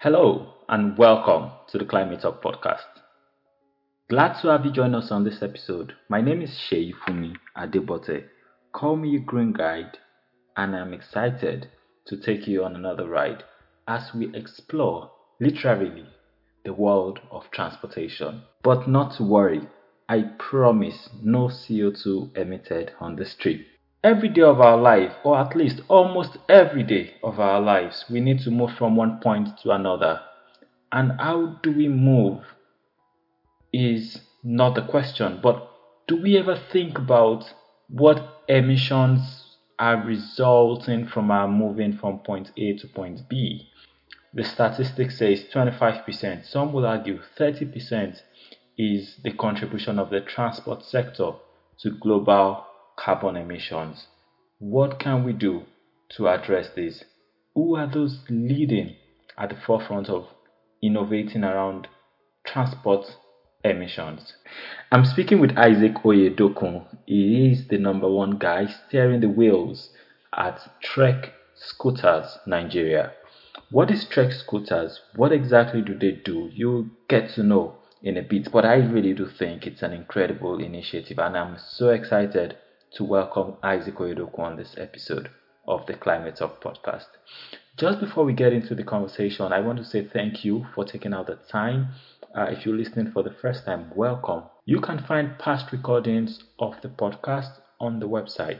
Hello and welcome to the Climate Talk podcast. Glad to have you join us on this episode. My name is Sheifumi Adebote. Call me your green guide, and I'm excited to take you on another ride as we explore, literally, the world of transportation. But not to worry, I promise no CO2 emitted on this trip. Every day of our life, or at least almost every day of our lives, we need to move from one point to another. And how do we move is not the question, but do we ever think about what emissions are resulting from our moving from point A to point B? The statistics says 25%. Some will argue 30% is the contribution of the transport sector to global carbon emissions. What can we do to address this? Who are those leading at the forefront of innovating around transport emissions? I'm speaking with Isaac Oyedokun. He is the number one guy steering the wheels at Trek Scooters Nigeria. What is Trek Scooters? What exactly do they do? You'll get to know in a bit, but I really do think it's an incredible initiative, and I'm so excited to welcome Isaac Oyedokun on this episode of the Climate Talk podcast. Just before we get into the conversation, I want to say thank you for taking out the time. If you're listening for the first time, welcome. You can find past recordings of the podcast on the website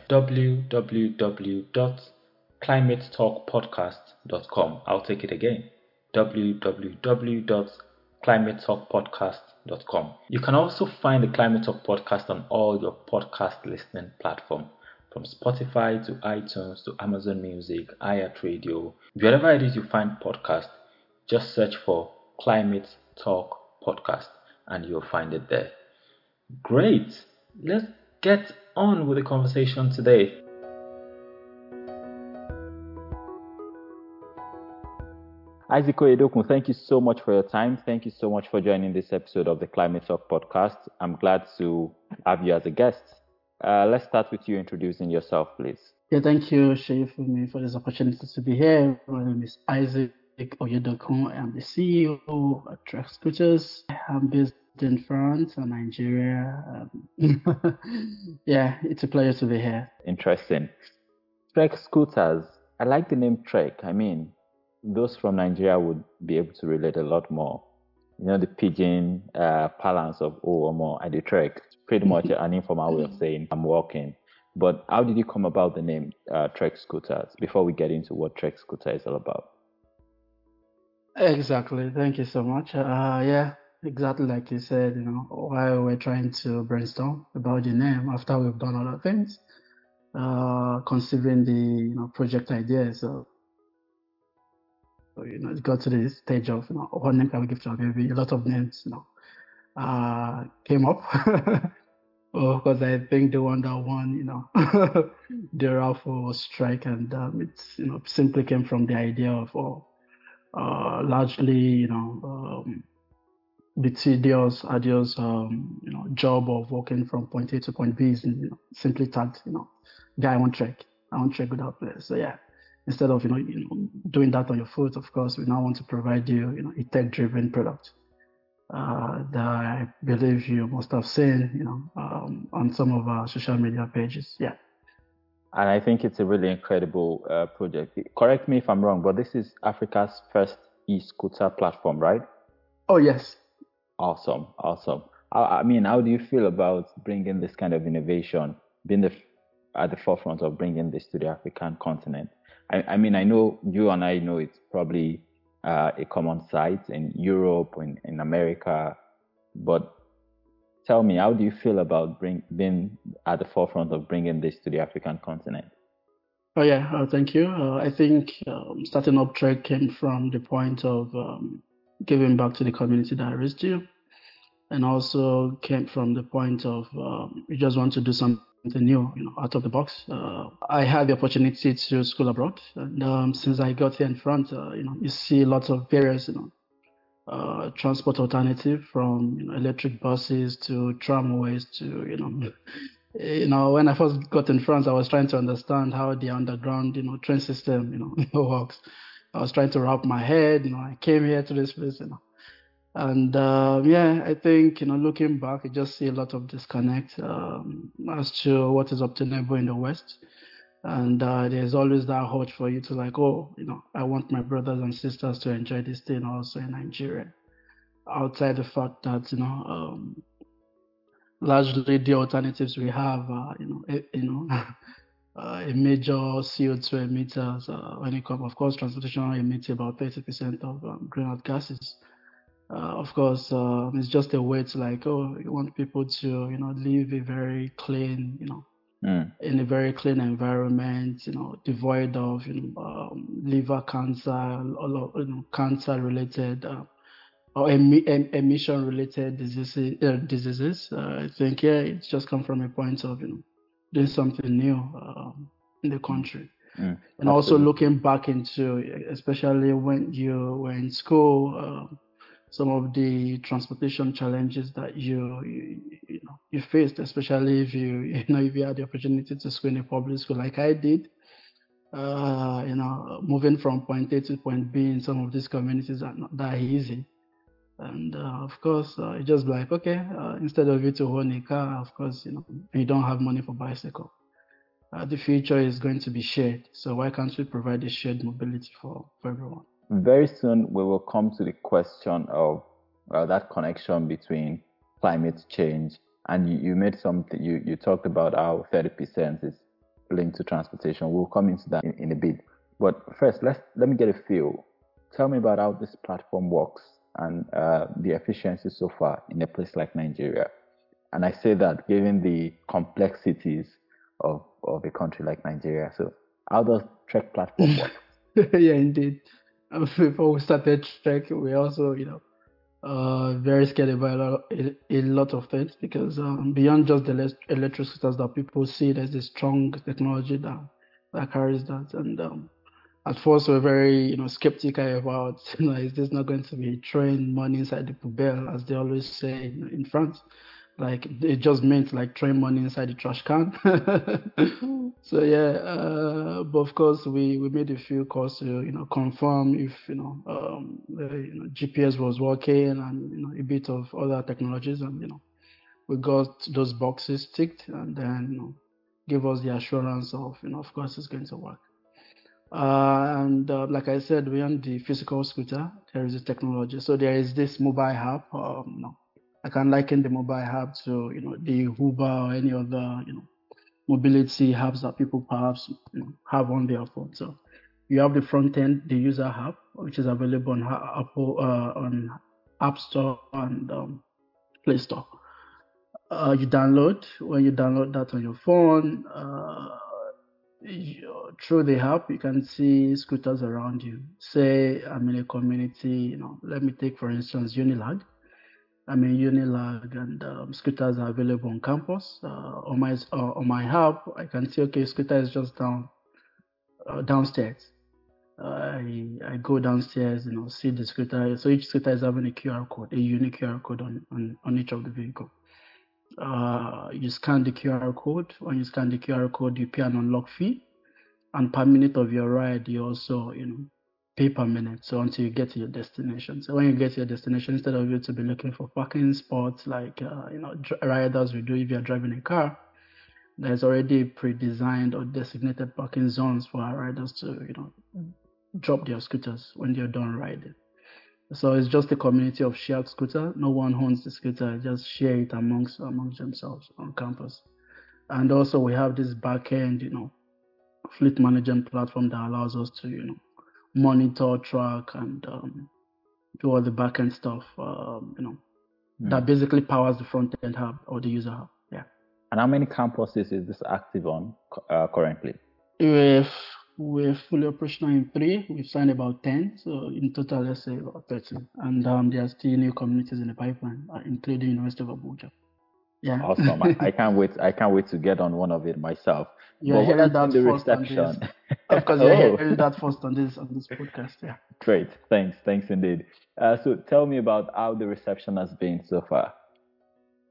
www.climatetalkpodcast.com. I'll take it again, www.climatetalkpodcast.com. You can also find the Climate Talk podcast on all your podcast listening platforms, from Spotify to iTunes to Amazon Music, iHeartRadio. Wherever it is you find podcast, just search for Climate Talk podcast and you'll find it there. Great. Let's get on with the conversation today. Isaac Oyedokun, thank you so much for your time. Thank you so much for joining this episode of the Climate Talk podcast. I'm glad to have you as a guest. Let's start with you introducing yourself, please. Yeah, thank you, Sheifumi, for this opportunity to be here. My name is Isaac Oyedokun. I'm the CEO at Trek Scooters. I'm based in France and Nigeria. Yeah, it's a pleasure to be here. Interesting. Trek Scooters. I like the name Trek. I mean, those from Nigeria would be able to relate a lot more. You know, the pidgin parlance of "oh or more," I do trek. It's pretty much an informal way of saying I'm walking. But how did you come about the name Trek Scooters? Before we get into what Trek Scooter is all about. Exactly. Thank you so much. Yeah, exactly like you said, while we're trying to brainstorm about the name after we've done other things, considering the project idea. So it got to the stage of what name can we give to our baby? A lot of names, came up. Oh, because I think the one that won, the raffle was Strike, and it's simply came from the idea of largely the tedious, arduous job of walking from point A to point B is simply tagged guy on Trek. I want Trek without players. So yeah, instead of doing that on your foot, of course, we now want to provide you a tech-driven product that I believe you must have seen on some of our social media pages. Yeah. And I think it's a really incredible project. Correct me if I'm wrong, but this is Africa's first e-scooter platform, right? Oh, yes. Awesome. I mean, how do you feel about bringing this kind of innovation, being at the forefront of bringing this to the African continent? I mean, I know you and I know it's probably a common sight in Europe, in America, but tell me, how do you feel about being at the forefront of bringing this to the African continent? Oh yeah, thank you. I think starting up Trek came from the point of giving back to the community that raised you, and also came from the point of you just want to do something new, out of the box. I had the opportunity to school abroad, and since I got here in France, you see lots of various, transport alternative from electric buses to tramways to when I first got in France, I was trying to understand how the underground train system works. I was trying to wrap my head. I came here to this place. And yeah, I think looking back, I just see a lot of disconnect as to what is obtainable in the West. And there's always that urge for you to like, oh, I want my brothers and sisters to enjoy this thing also in Nigeria. Outside the fact that largely the alternatives we have are a major CO2 emitters when it comes, of course, transportation emits about 30% of greenhouse gases. Of course, it's just a way to like, oh, you want people to, live a very clean, in a very clean environment, devoid of, liver cancer, all of, cancer-related or emission-related diseases. I think, yeah, it's just come from a point of, doing something new in the country. And also looking back into, especially when you were in school, some of the transportation challenges that you faced, especially if if you had the opportunity to school in a public school like I did. Moving from point A to point B in some of these communities are not that easy. And of course, it's just like, okay, instead of you to own a car, of course, you don't have money for bicycle. The future is going to be shared. So why can't we provide a shared mobility for everyone? Very soon we will come to the question of that connection between climate change, and you made something. You talked about how 30% is linked to transportation. We'll come into that in a bit. But first, let me get a feel. Tell me about how this platform works and the efficiency so far in a place like Nigeria. And I say that given the complexities of a country like Nigeria. So how does Trek platform work? Yeah, indeed. Before we started Trek, we also, very scared about a lot of things because beyond just the electric scooters that people see, there's a strong technology that carries that. And at first, we're very, skeptical about, is this not going to be train money inside the poubelle, as they always say in France? Like it just meant like train money inside the trash can. So yeah, but of course we made a few calls to confirm if the GPS was working and a bit of other technologies, and we got those boxes ticked, and then give us the assurance of of course it's going to work. And like I said, beyond the physical scooter, there is a technology. So there is this mobile app. I can liken the mobile app to the Uber or any other mobility apps that people perhaps have on their phone. So you have the front end, the user app, which is available on Apple on App Store and Play Store. When you download that on your phone. Through the app, you can see scooters around you. Say I'm in a community, let me take for instance Unilag. I'm in Unilag, and scooters are available on campus. On my app, I can see, okay, scooter is just downstairs. I go downstairs, see the scooter. So each scooter is having a QR code, a unique QR code on each of the vehicle. You scan the QR code. When you scan the QR code, you pay an unlock fee, and per minute of your ride, you also pay per minute. So until you get to your destination. So when you get to your destination, instead of you to be looking for parking spots like riders will do if you're driving a car, there's already pre-designed or designated parking zones for our riders to drop their scooters when they're done riding. So it's just a community of shared scooter. No one owns the scooter, just share it amongst themselves on campus. And also we have this back end, fleet management platform that allows us to, monitor, track, and do all the back end stuff, that basically powers the front end hub or the user hub. Yeah. And how many campuses is this active on currently? We're fully operational in 3. We've signed about 10. So in total, let's say about 13. And there are still new communities in the pipeline, including University of Abuja. Yeah. Awesome. I can't wait. I can't wait to get on one of it myself. You're hearing that first on this. Of course, you're hearing that first on this podcast. Yeah. Great. Thanks indeed. So tell me about how the reception has been so far.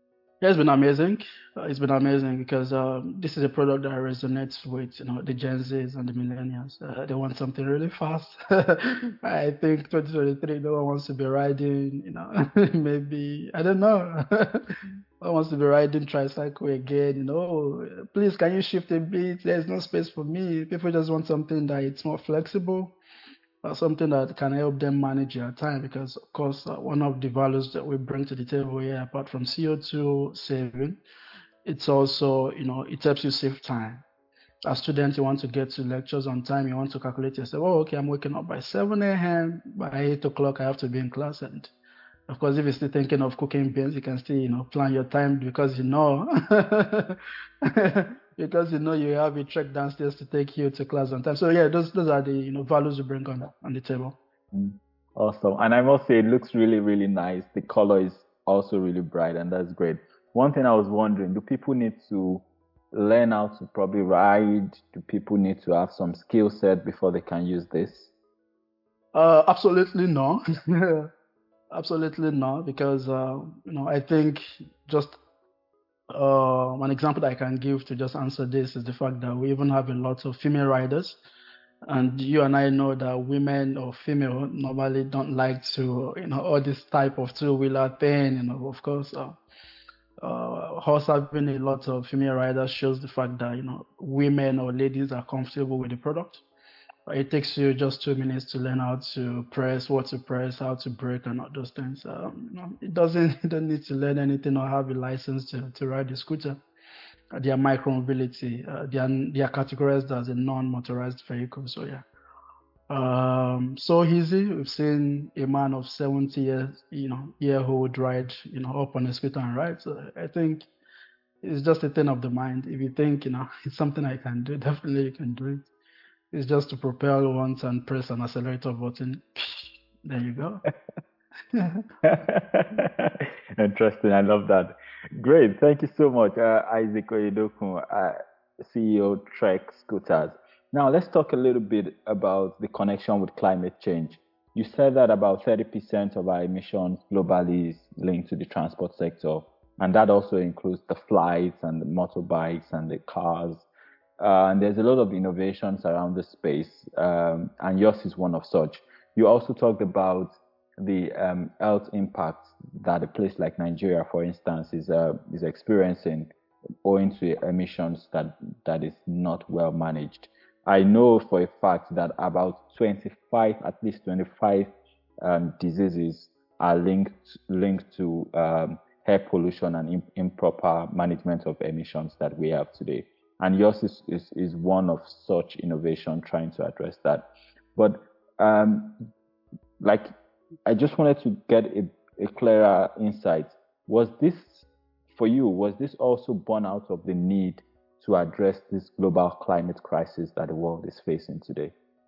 Yeah, it's been amazing. It's been amazing because this is a product that resonates with the Gen Zs and the millennials. They want something really fast. I think 2023, no one wants to be riding, maybe I don't know. No one wants to be riding tricycle again. Please, can you shift a bit? There's no space for me. People just want something that it's more flexible, something that can help them manage their time because of course one of the values that we bring to the table here apart from CO2 saving, it's also it helps you save time. As students, you want to get to lectures on time, you want to calculate yourself, oh okay, I'm waking up by 7 a.m., by 8 o'clock I have to be in class. And of course, if you're still thinking of cooking beans, you can still, plan your time because because you have a trek downstairs to take you to class on time. So yeah, those are the values you bring on the table. Mm. Awesome. And I must say, it looks really, really nice. The color is also really bright, and that's great. One thing I was wondering, do people need to learn how to probably ride? Do people need to have some skill set before they can use this? Absolutely no. Absolutely no, because I think just one example that I can give to just answer this is the fact that we even have a lot of female riders. And you and I know that women or female normally don't like to, all this type of two-wheeler thing. Of course, horse having a lot of female riders shows the fact that, women or ladies are comfortable with the product. It takes you just 2 minutes to learn how to press, what to press, how to brake, and all those things. It doesn't, you don't need to learn anything or have a license to ride the scooter. They are micromobility. They are categorized as a non-motorized vehicle. So yeah, so easy. We've seen a man of 70 year old ride, up on a scooter and ride. So I think it's just a thing of the mind. If you think, it's something I can do, definitely you can do it. It's just to propel once and press an accelerator button. There you go. Interesting. I love that. Great. Thank you so much, Isaac Oyedokun, CEO Trek Scooters. Now, let's talk a little bit about the connection with climate change. You said that about 30% of our emissions globally is linked to the transport sector, and that also includes the flights and the motorbikes and the cars. And there's a lot of innovations around this space, and yours is one of such. You also talked about the health impact that a place like Nigeria, for instance, is experiencing owing to emissions that is not well managed. I know for a fact that about 25, at least 25 diseases are linked to air pollution and improper management of emissions that we have today. And yours is one of such innovation trying to address that. But like I just wanted to get a clearer insight. Was this for you? Was this also born out of the need to address this global climate crisis that the world is facing today?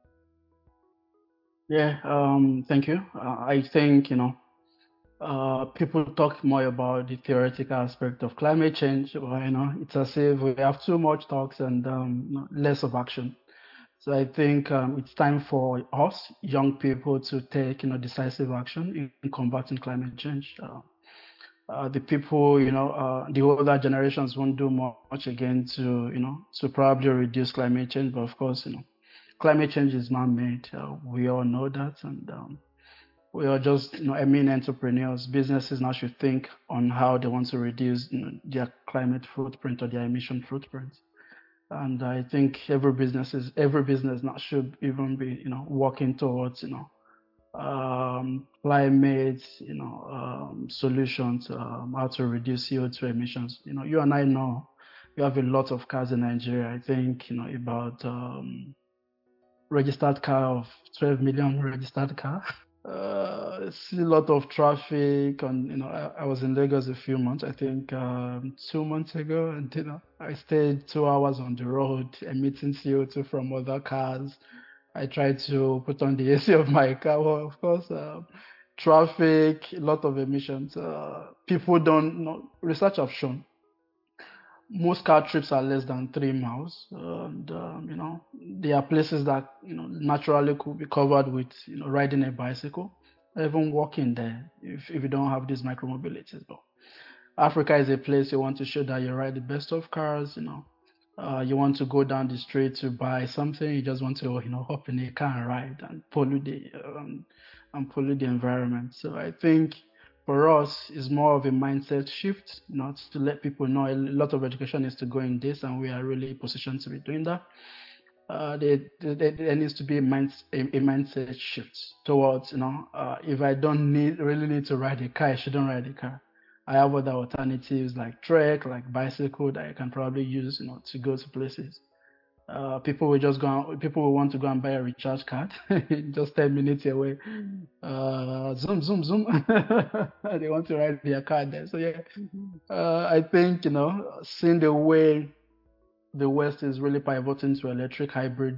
Yeah, thank you. I think, people talk more about the theoretical aspect of climate change. But, it's as if we have too much talks and less of action. So I think it's time for us, young people, to take, decisive action in combating climate change. The people, the older generations won't do much again to probably reduce climate change. But of course, climate change is man-made. We all know that, and we are just, entrepreneurs. Businesses now should think on how they want to reduce, their climate footprint or their emission footprint. And I think every business now should even be, working towards, climate, solutions, how to reduce CO2 emissions. You and I know we have a lot of cars in Nigeria. I think, about registered car of 12 million registered car. See a lot of traffic on, I was in Lagos a few months, I think 2 months ago, and I stayed 2 hours on the road emitting CO2 from other cars. I tried to put on the AC of my car. Well, of course, traffic, a lot of emissions. People don't know. Research have shown most car trips are less than 3 miles, and there are places that naturally could be covered with riding a bicycle, or even walking there if you don't have these micromobilities. But Africa is a place you want to show that you ride the best of cars. You want to go down the street to buy something. You just want to, hop in a car and ride and pollute the environment. So I think for us, it's more of a mindset shift, not to let people know a lot of education is to go in this, and we are really positioned to be doing that. There needs to be a mindset shift towards, if I don't really need to ride a car, I shouldn't ride a car. I have other alternatives like trek, like bicycle that I can probably use, to go to places. People will want to go and buy a recharge card, just 10 minutes away. Zoom, zoom, zoom. They want to ride their car there. So yeah, I think, seeing the way the West is really pivoting to electric hybrid,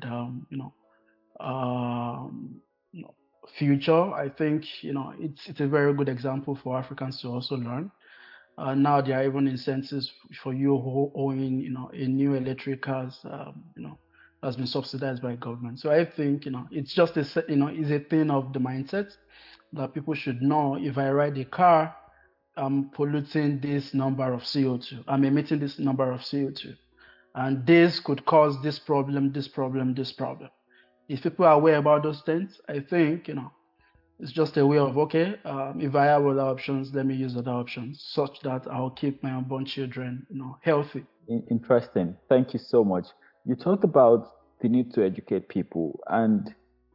um, you know, future. I think it's a very good example for Africans to also learn. Now there are even incentives for you who owning, a new electric cars, that's been subsidized by government. So I think, it's just it's a thing of the mindset that people should know. If I ride a car, I'm polluting this number of CO2. I'm emitting this number of CO2, and this could cause this problem, this problem, this problem. If people are aware about those things, I think, it's just a way of, okay, if I have other options, let me use other options such that I'll keep my unborn children, healthy. Interesting. Thank you so much. You talked about the need to educate people, and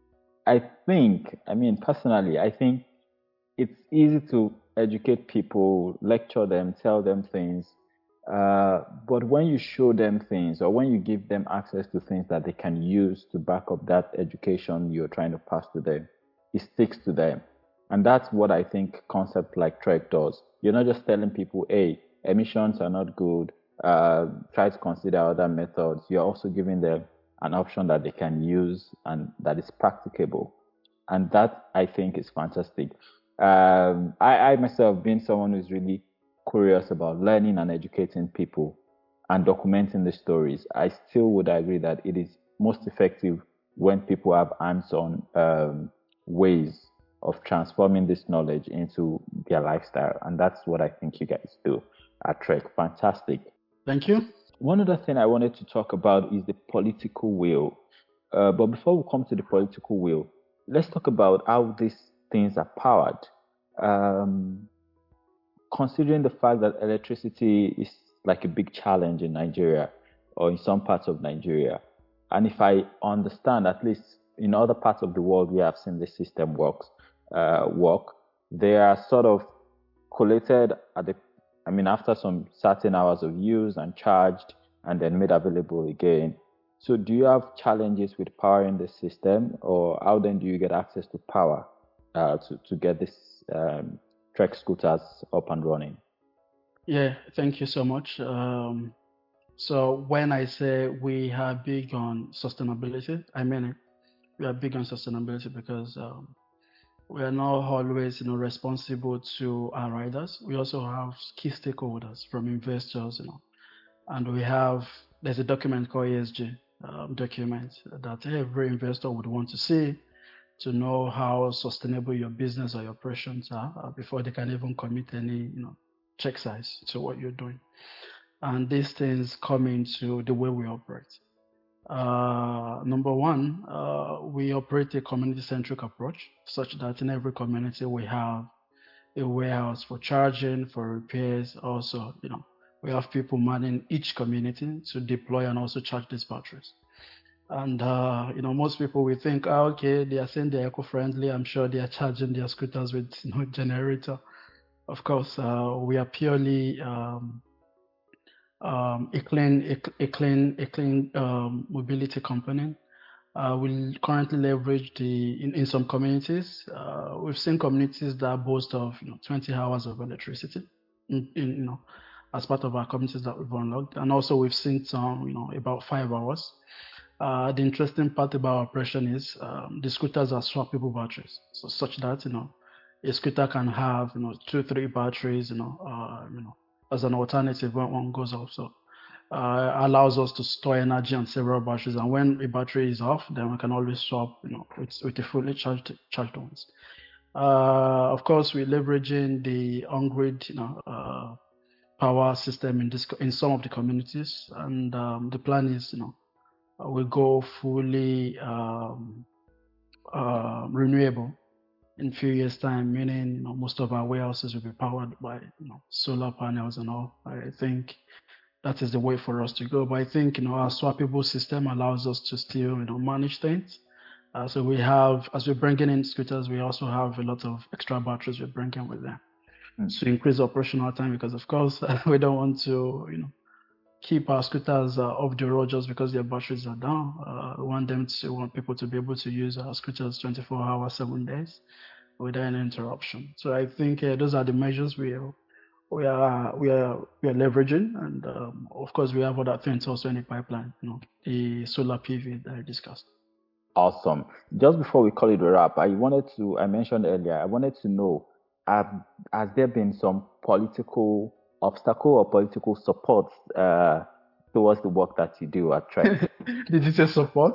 I mean, personally, I think it's easy to educate people, lecture them, tell them things. But when you show them things or when you give them access to things that they can use to back up that education you're trying to pass to them, it sticks to them. And that's what I think concept like Trek does. You're not just telling people, hey, emissions are not good, try to consider other methods. You're also giving them an option that they can use and that is practicable. And that I think is fantastic. I myself, being someone who's really curious about learning and educating people and documenting the stories, I still would agree that it is most effective when people have hands-on ways of transforming this knowledge into their lifestyle. And that's what I think you guys do at Trek. Fantastic. Thank you. One other thing I wanted to talk about is the political will. But before we come to the political will, let's talk about how these things are powered. Um, Considering the fact that electricity is like a big challenge in Nigeria or in some parts of Nigeria, and if I understand, at least in other parts of the world, we have seen the system work. They are sort of collated I mean, after some certain hours of use and charged and then made available again. So, do you have challenges with powering the system, or how then do you get access to power to get this Trek scooters up and running? Yeah, thank you so much. So when I say we are big on sustainability, I mean it. We are big on sustainability because we are not always, responsible to our riders. We also have key stakeholders from investors, and there's a document called ESG document that every investor would want to see to know how sustainable your business or your operations are before they can even commit any, check size to what you're doing. And these things come into the way we operate. Number one, we operate a community-centric approach, such that in every community we have a warehouse for charging, for repairs. Also, we have people manning each community to deploy and also charge these batteries. And most people will think, okay, they are saying they're eco-friendly. I'm sure they are charging their scooters with generator. Of course, we are purely a clean mobility company. We currently leverage in some communities. We've seen communities that boast of 20 hours of electricity, as part of our communities that we've unlocked, and also we've seen some about 5 hours. The interesting part about our operation is the scooters are swappable batteries, so such that a scooter can have 2, 3 batteries, as an alternative when one goes off. So allows us to store energy on several batteries, and when a battery is off, then we can always swap, with the fully charged ones. Of course, we're leveraging the on-grid, power system in some of the communities, and the plan is, we go fully renewable in a few years' time, meaning most of our warehouses will be powered by solar panels and all. I think that is the way for us to go. But I think our swappable system allows us to still manage things. So we have, as we're bringing in scooters, we also have a lot of extra batteries we're bringing with them to increase operational time, because of course we don't want to keep our scooters off the road just because their batteries are down. We want people to be able to use our scooters 24 hours, 7 days without any interruption. So I think those are the measures we are leveraging, and of course we have other things also in the pipeline. The solar PV that I discussed. Awesome. Just before we call it a wrap, I mentioned earlier, I wanted to know, has there been some political obstacle or political support towards the work that you do at Trek? Did you say support?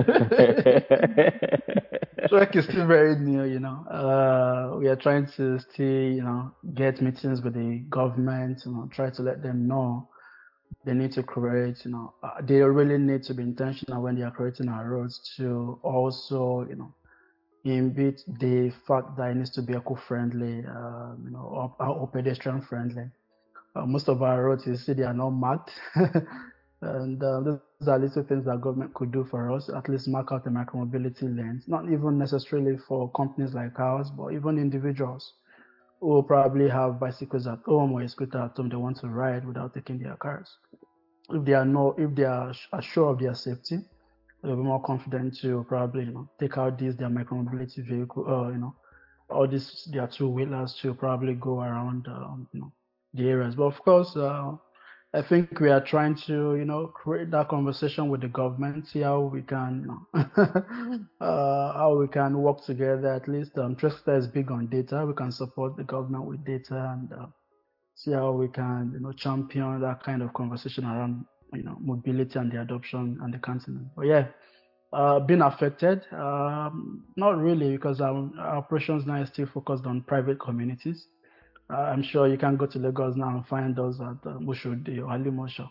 Trek is still very new, we are trying to still, get meetings with the government, try to let them know they need to create, they really need to be intentional when they are creating our roads to also, embed the fact that it needs to be eco-friendly, or pedestrian-friendly. Most of our roads, you see, they are not marked. And those are little things that government could do for us, at least mark out the micromobility lanes, not even necessarily for companies like ours, but even individuals who will probably have bicycles at home or a scooter at home they want to ride without taking their cars. If they are sure of their safety, they'll be more confident to probably take out their micromobility vehicle, all these their two-wheelers to probably go around the areas. But of course, I think we are trying to create that conversation with the government, see how we can how we can work together. At least Trexter is big on data. We can support the government with data and see how we can champion that kind of conversation around mobility and the adoption on the continent. But yeah, being affected, not really, because our operations now is still focused on private communities. I'm sure you can go to Lagos now and find us at Mushodi or Alimosho.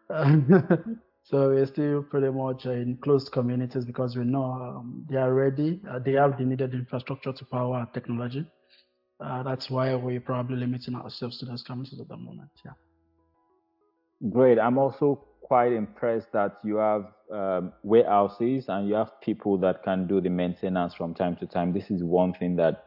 So we're still pretty much in closed communities because we know they are ready. They have the needed infrastructure to power our technology. That's why we're probably limiting ourselves to those communities at the moment. Yeah. Great. I'm also quite impressed that you have warehouses and you have people that can do the maintenance from time to time. This is one thing that,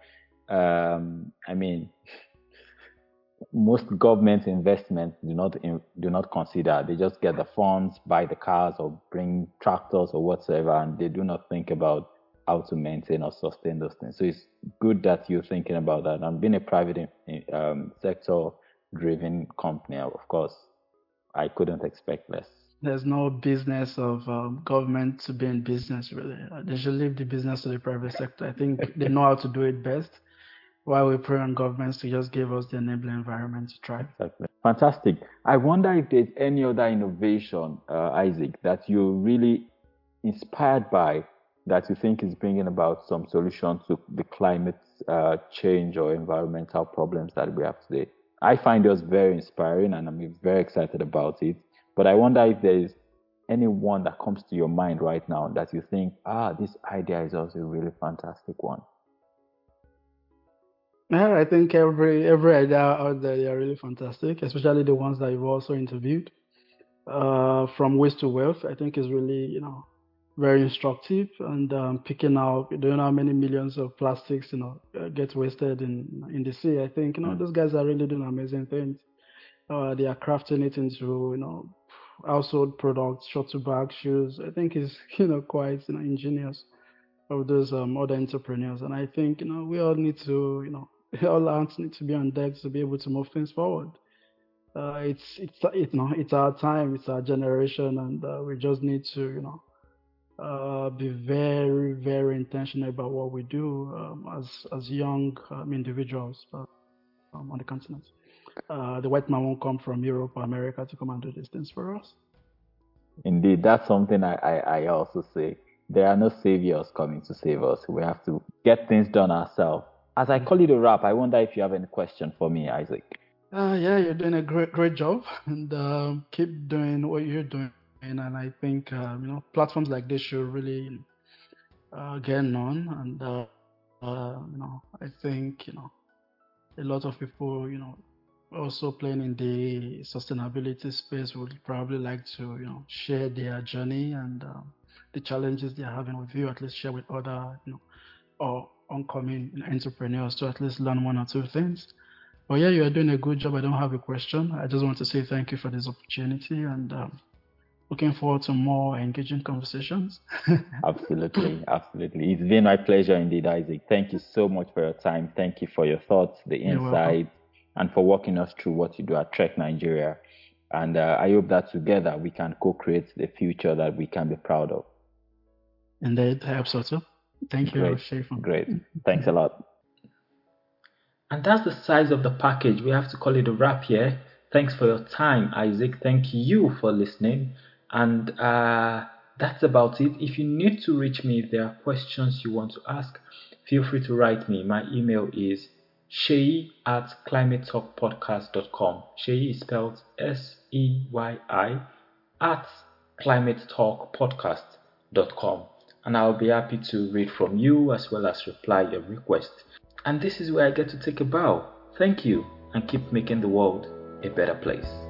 most government investments do not consider. They just get the funds, buy the cars, or bring tractors or whatsoever, and they do not think about how to maintain or sustain those things. So it's good that you're thinking about that. And being a private sector-driven company, of course, I couldn't expect less. There's no business of government to be in business, really. They should leave the business to the private sector. I think they know how to do it best. While we pray on governments to just give us the enabling environment to try. Exactly. Fantastic. I wonder if there's any other innovation, Isaac, that you're really inspired by, that you think is bringing about some solution to the climate change or environmental problems that we have today. I find yours very inspiring and I'm very excited about it. But I wonder if there is anyone that comes to your mind right now that you think, this idea is also a really fantastic one. Yeah, I think every idea out there, they are really fantastic, especially the ones that you've also interviewed. From waste to wealth, I think is really, very instructive, and picking out, do you know how many millions of plastics, get wasted in the sea? I think, those guys are really doing amazing things. They are crafting it into, household products, shuttle bag, shoes. I think is, quite, ingenious of those other entrepreneurs. And I think, we all need to, all hands need to be on deck to be able to move things forward. It's our time, it's our generation, and we just need to be very, very intentional about what we do as young individuals on the continent. The white man won't come from Europe or America to come and do these things for us. Indeed, that's something I also say. There are no saviors coming to save us. We have to get things done ourselves. As I call it a wrap, I wonder if you have any question for me, Isaac. Yeah, you're doing a great job, and keep doing what you're doing. And I think platforms like this should really get known. And I think a lot of people also playing in the sustainability space would probably like to share their journey and the challenges they're having with you. At least share with other or oncoming entrepreneurs to at least learn one or two things. But yeah, you are doing a good job. I don't have a question. I just want to say thank you for this opportunity and looking forward to more engaging conversations. Absolutely, absolutely. It's been my pleasure indeed, Isaac. Thank you so much for your time. Thank you for your thoughts, the You're welcome. insights, and for walking us through what you do at Trek Nigeria. And I hope that together we can co-create the future that we can be proud of. And that helps also. Thank you, Great, Shafan. great. Thanks a lot. And that's the size of the package. We have to call it a wrap here. Thanks for your time, Isaac. Thank you for listening. And that's about it. If you need to reach me, if there are questions you want to ask, feel free to write me. My email is sheyi@climatetalkpodcast.com. Sheyi is spelled SEYI at climatetalkpodcast.com. And I'll be happy to read from you as well as reply your request. And this is where I get to take a bow. Thank you, and keep making the world a better place.